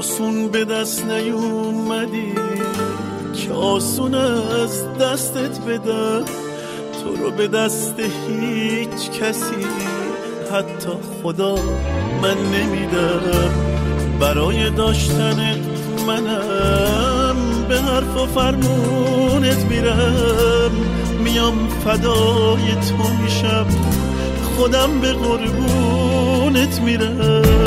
آسون به دست نیومدی که آسون از دستت بدم، تو رو به دست هیچ کسی حتی خدا من نمیدم. برای داشتنت منم به حرف و فرمونت میرم، میام فدای تو میشم، خودم به قربونت میرم.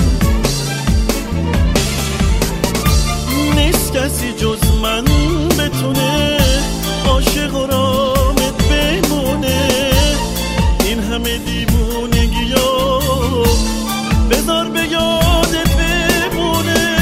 نیست کسی جز من بتونه عاشق و رامت بمونه، این همه دیوونگی‌ها بذار به یادت بمونه.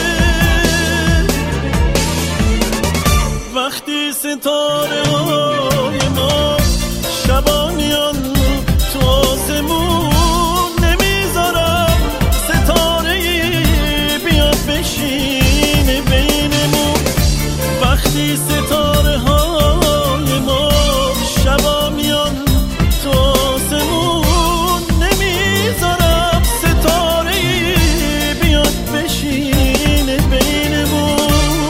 وقتی ستاره های ما شبا میان تو آسمون، نمیذارم ستاره‌ای بیاد بشینه بینمون. وقتی ستاره های ما شبا میان تو آسمون، نمیذارم ستاره‌ای بیاد بشینه بینمون.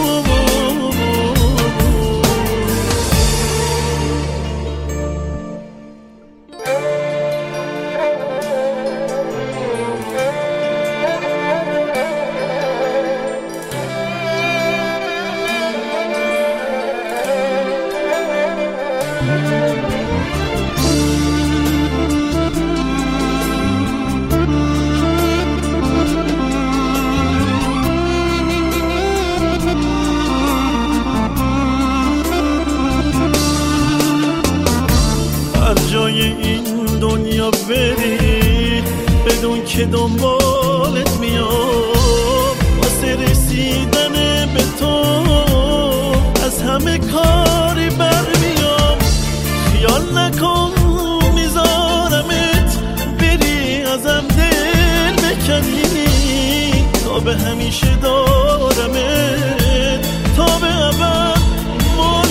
هر جای این دنیا بری بدون که دنبالت میام، واسه رسیدن به تو از همه کاری برمیام. خیال نکن میذارمت بری ازم دل بکنی، تا به همیشه دارمت، تا به ابد مال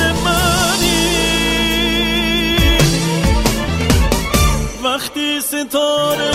منی. وقتی ستاره